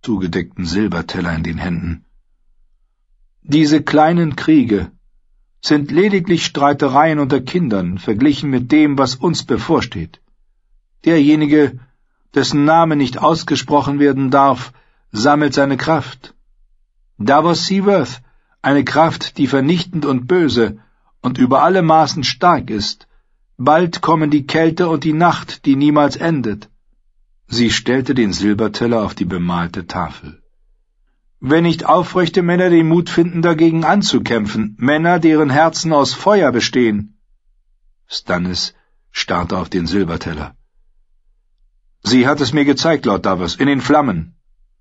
zugedeckten Silberteller in den Händen. »Diese kleinen Kriege sind lediglich Streitereien unter Kindern, verglichen mit dem, was uns bevorsteht. Derjenige, dessen Name nicht ausgesprochen werden darf, sammelt seine Kraft. Davos Seaworth, eine Kraft, die vernichtend und böse und über alle Maßen stark ist. Bald kommen die Kälte und die Nacht, die niemals endet.« Sie stellte den Silberteller auf die bemalte Tafel. »Wenn nicht aufrechte Männer den Mut finden, dagegen anzukämpfen, Männer, deren Herzen aus Feuer bestehen.« Stannis starrte auf den Silberteller. »Sie hat es mir gezeigt, Lord Davos, in den Flammen.«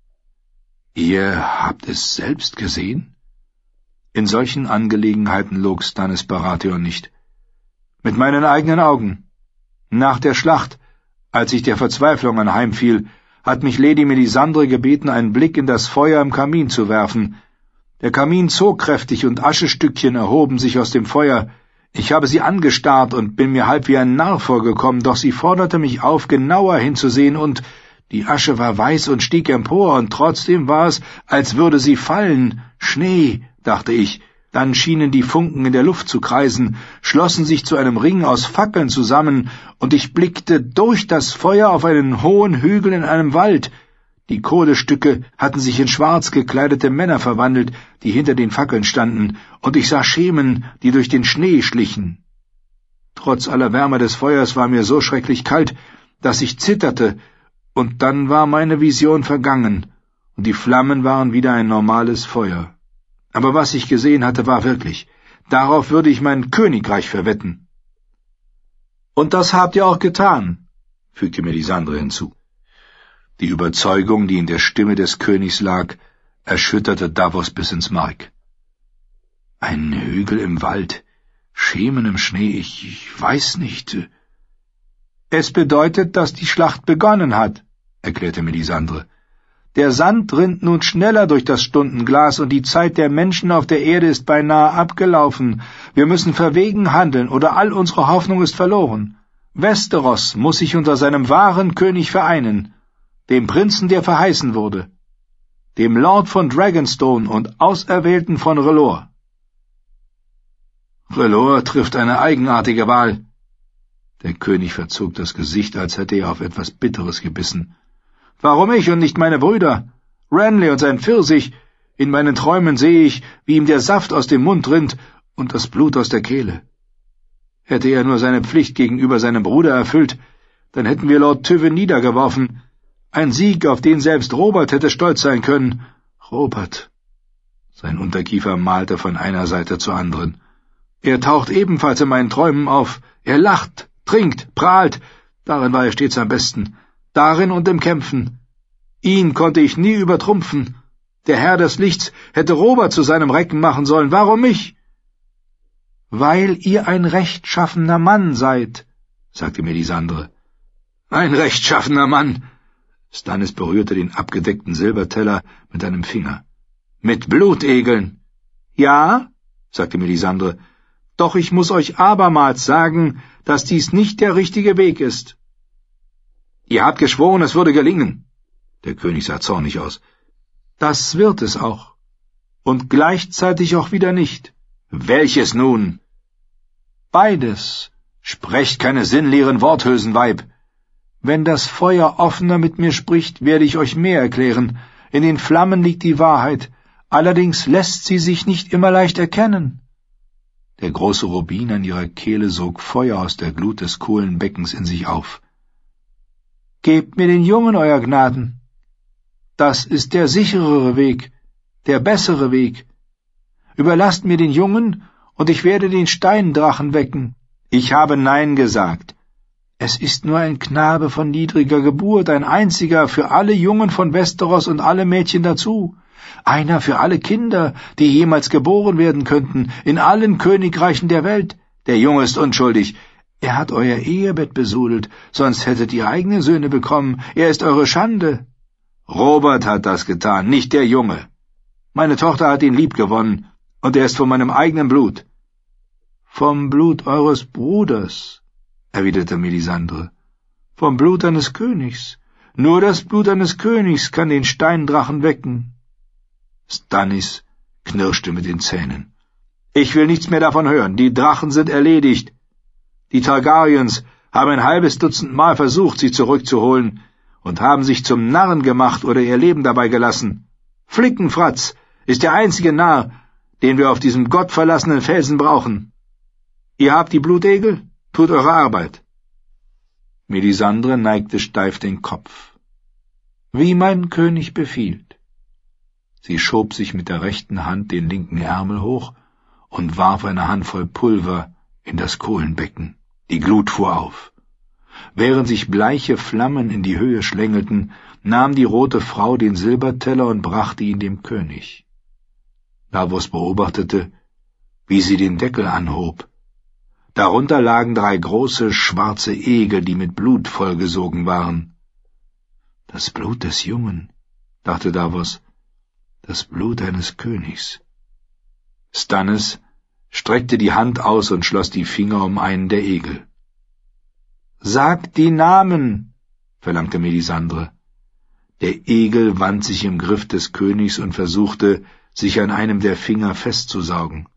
»Ihr habt es selbst gesehen?« In solchen Angelegenheiten log Stannis Baratheon nicht. »Mit meinen eigenen Augen. Nach der Schlacht, als ich der Verzweiflung anheimfiel, hat mich Lady Melisandre gebeten, einen Blick in das Feuer im Kamin zu werfen. Der Kamin zog kräftig und Aschestückchen erhoben sich aus dem Feuer. Ich habe sie angestarrt und bin mir halb wie ein Narr vorgekommen, doch sie forderte mich auf, genauer hinzusehen, und die Asche war weiß und stieg empor, und trotzdem war es, als würde sie fallen. Schnee, dachte ich. Dann schienen die Funken in der Luft zu kreisen, schlossen sich zu einem Ring aus Fackeln zusammen, und ich blickte durch das Feuer auf einen hohen Hügel in einem Wald. Die Kohlestücke hatten sich in schwarz gekleidete Männer verwandelt, die hinter den Fackeln standen, und ich sah Schemen, die durch den Schnee schlichen. Trotz aller Wärme des Feuers war mir so schrecklich kalt, dass ich zitterte, und dann war meine Vision vergangen, und die Flammen waren wieder ein normales Feuer. Aber was ich gesehen hatte, war wirklich. Darauf würde ich mein Königreich verwetten.« »Und das habt ihr auch getan«, fügte Melisandre hinzu. Die Überzeugung, die in der Stimme des Königs lag, erschütterte Davos bis ins Mark. »Ein Hügel im Wald, Schemen im Schnee, ich weiß nicht.« »Es bedeutet, dass die Schlacht begonnen hat«, erklärte Melisandre. »Der Sand rinnt nun schneller durch das Stundenglas, und die Zeit der Menschen auf der Erde ist beinahe abgelaufen. Wir müssen verwegen handeln, oder all unsere Hoffnung ist verloren. Westeros muss sich unter seinem wahren König vereinen, dem Prinzen, der verheißen wurde, dem Lord von Dragonstone und Auserwählten von R'hllor.« »R'hllor trifft eine eigenartige Wahl.« Der König verzog das Gesicht, als hätte er auf etwas Bitteres gebissen. »Warum ich und nicht meine Brüder? Renly und sein Pfirsich. In meinen Träumen sehe ich, wie ihm der Saft aus dem Mund rinnt und das Blut aus der Kehle. Hätte er nur seine Pflicht gegenüber seinem Bruder erfüllt, dann hätten wir Lord Tywin niedergeworfen. Ein Sieg, auf den selbst Robert hätte stolz sein können. Robert!« Sein Unterkiefer malte von einer Seite zur anderen. »Er taucht ebenfalls in meinen Träumen auf. Er lacht, trinkt, prahlt. Darin war er stets am besten. Darin und im Kämpfen. Ihn konnte ich nie übertrumpfen. Der Herr des Lichts hätte Robert zu seinem Recken machen sollen. Warum mich?« »Weil ihr ein rechtschaffener Mann seid«, sagte Melisandre. »Ein rechtschaffener Mann!« Stannis berührte den abgedeckten Silberteller mit einem Finger. »Mit Blutegeln!« »Ja«, sagte Melisandre, »doch ich muss euch abermals sagen, dass dies nicht der richtige Weg ist.« »Ihr habt geschworen, es würde gelingen.« Der König sah zornig aus. »Das wird es auch. Und gleichzeitig auch wieder nicht.« »Welches nun?« »Beides. Sprecht keine sinnleeren Worthülsen, Weib. Wenn das Feuer offener mit mir spricht, werde ich euch mehr erklären. In den Flammen liegt die Wahrheit. Allerdings lässt sie sich nicht immer leicht erkennen.« Der große Rubin an ihrer Kehle sog Feuer aus der Glut des Kohlenbeckens in sich auf. »Gebt mir den Jungen, Euer Gnaden. Das ist der sicherere Weg, der bessere Weg. Überlasst mir den Jungen, und ich werde den Steindrachen wecken.« »Ich habe Nein gesagt.« »Es ist nur ein Knabe von niedriger Geburt, ein einziger für alle Jungen von Westeros und alle Mädchen dazu. Einer für alle Kinder, die jemals geboren werden könnten, in allen Königreichen der Welt. Der Junge ist unschuldig. Er hat euer Ehebett besudelt, sonst hättet ihr eigene Söhne bekommen. Er ist eure Schande.« »Robert hat das getan, nicht der Junge. Meine Tochter hat ihn liebgewonnen, und er ist von meinem eigenen Blut.« »Vom Blut eures Bruders«, erwiderte Melisandre. »Vom Blut eines Königs. Nur das Blut eines Königs kann den Steindrachen wecken. Stannis knirschte mit den Zähnen. »Ich will nichts mehr davon hören. Die Drachen sind erledigt. Die Targaryens haben ein halbes Dutzend Mal versucht, sie zurückzuholen und haben sich zum Narren gemacht oder ihr Leben dabei gelassen. Flickenfratz ist der einzige Narr, den wir auf diesem gottverlassenen Felsen brauchen. Ihr habt die Blutegel? Tut eure Arbeit.« Melisandre neigte steif den Kopf. »Wie mein König befiehlt.« Sie schob sich mit der rechten Hand den linken Ärmel hoch und warf eine Handvoll Pulver in das Kohlenbecken. Die Glut fuhr auf. Während sich bleiche Flammen in die Höhe schlängelten, nahm die rote Frau den Silberteller und brachte ihn dem König. Davos beobachtete, wie sie den Deckel anhob. Darunter lagen 3 große, schwarze Egel, die mit Blut vollgesogen waren. »Das Blut des Jungen«, dachte Davos, »das Blut eines Königs.« Stannis streckte die Hand aus und schloss die Finger um einen der Egel. »Sagt die Namen«, verlangte Melisandre. Der Egel wand sich im Griff des Königs und versuchte, sich an einem der Finger festzusaugen.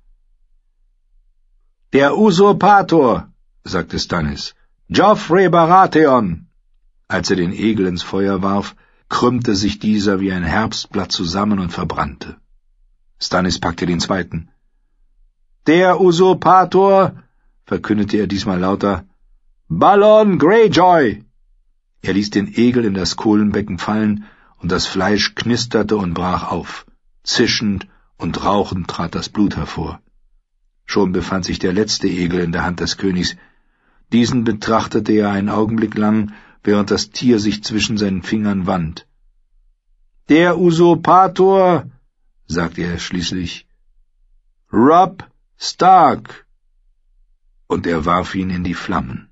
»Der Usurpator«, sagte Stannis, »Joffrey Baratheon.« Als er den Egel ins Feuer warf, krümmte sich dieser wie ein Herbstblatt zusammen und verbrannte. Stannis packte den zweiten. »Der Usurpator«, verkündete er diesmal lauter, »Balon Greyjoy!« Er ließ den Egel in das Kohlenbecken fallen, und das Fleisch knisterte und brach auf. Zischend und rauchend trat das Blut hervor. Schon befand sich der letzte Egel in der Hand des Königs. Diesen betrachtete er einen Augenblick lang, während das Tier sich zwischen seinen Fingern wand. »Der Usurpator«, sagte er schließlich, »Robb Stark«, und er warf ihn in die Flammen.